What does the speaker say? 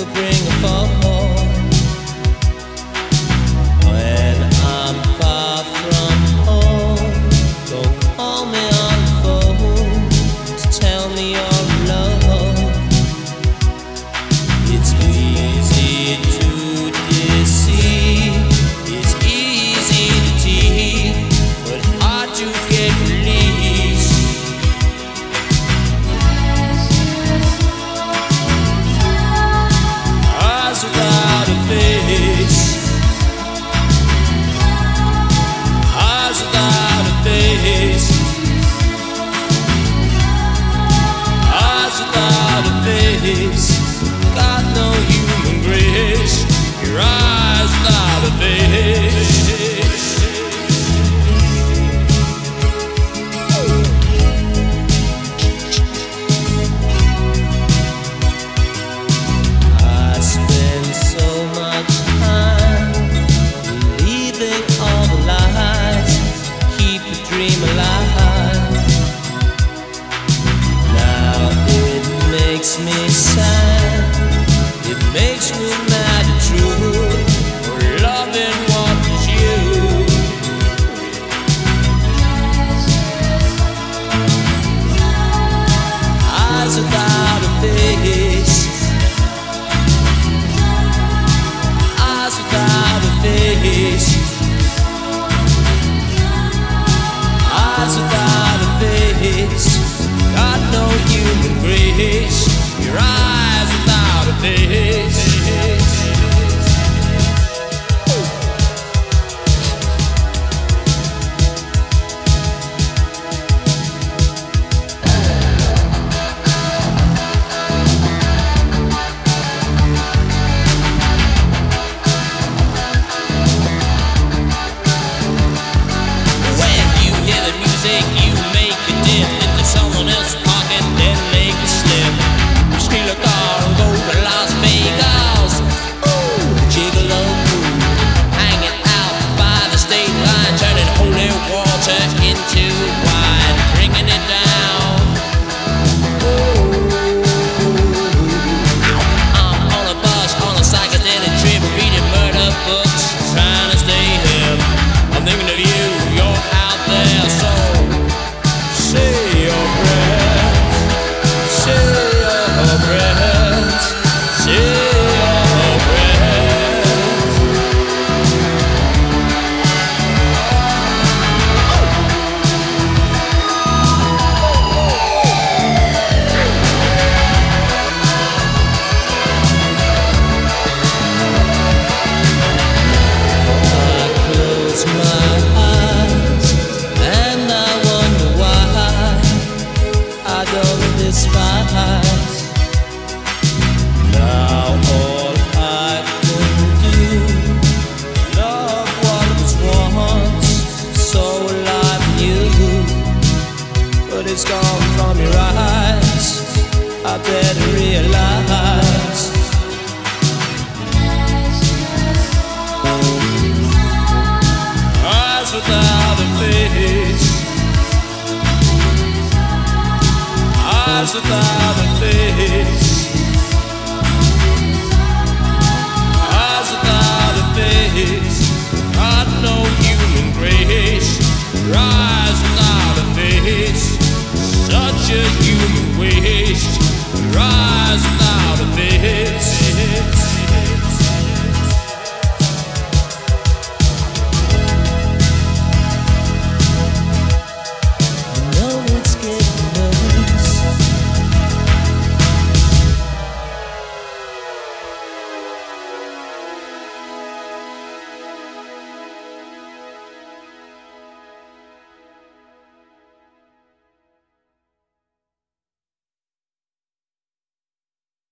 bring a fall. When I'm far from home, don't call me on the phone to tell me you're alone. It's easy to deceive, it's easy to cheat, but hard to get released. Eyes without a face, eyes without a face, eyes without a face. Got no human grace. Your eyes without a face. I spend so much time believing all the lies, keep the dream alive. Now it makes me sad, it makes me mad and true, for loving what is you. Eyes without a face, eyes without a face, eyes without a face. Got no human grace. Your eyes without a face. When you hear the music, you make a dip into someone else's pocket, then make a slip. Steal a car and go to Las Vegas. Ooh, gigolo, hanging out by the state line, turning holy water into wine, drinking it down. I'm on a bus on a psychedelic trip, reading murder books, trying to stay hip. I'm thinking of you, you're out there, so say your prayers, say your prayers, say your prayers. I close my eyes and I wonder why I don't despise. Now all I can do, love what was once so alive in you, but it's gone from your eyes. I better realize. Eyes without a face, eyes without a face,